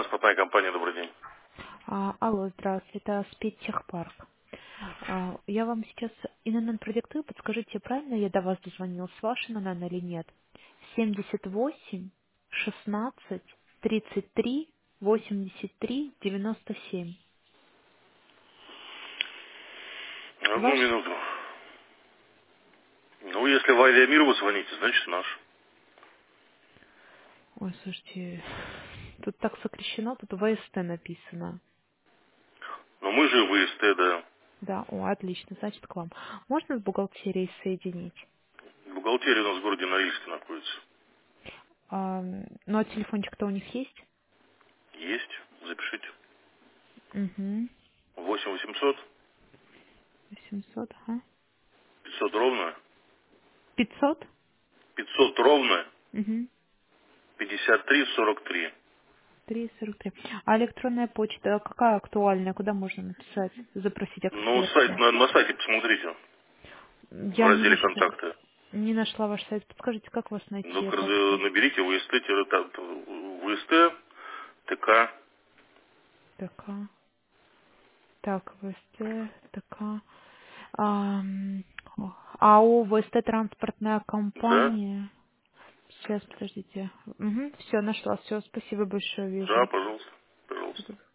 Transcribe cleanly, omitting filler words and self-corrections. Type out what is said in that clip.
Транспортная компания, добрый день. Алло, здравствуйте, это Спецтехпарк. Я вам сейчас ИНН продиктую, подскажите, правильно я до вас дозвонилась, ваш ИНН или нет? 78 16 33 83 97. Одну Ваш? минуту. Ну, если в Авиамир вы звоните, значит наш. Ой, слушайте, тут так сокращено, тут ВСТ написано. Но мы же в ИСТ, да. Да, отлично, значит к вам. Можно с бухгалтерией соединить? Бухгалтерия у нас в городе Норильске находится. Ну, а телефончик-то у них есть? Есть, запишите. Угу. 8 800 800, ага. 500 ровно, 500? 500 ровно, Угу. 53 43. 3,43. А электронная почта какая актуальная? Куда можно написать, запросить Ну, сайт, отклик? на сайте посмотрите, в Я разделе контакты. не нашла ваш сайт. Подскажите, как вас найти? Ну, Я как-то... наберите ВСТ, ТК. ТК. Так, ВСТ, ТК. Ам, АО ВСТ транспортная Да? компания. Сейчас, подождите. Угу, все, нашла. Все, спасибо большое, Да, вижу. пожалуйста. Пожалуйста.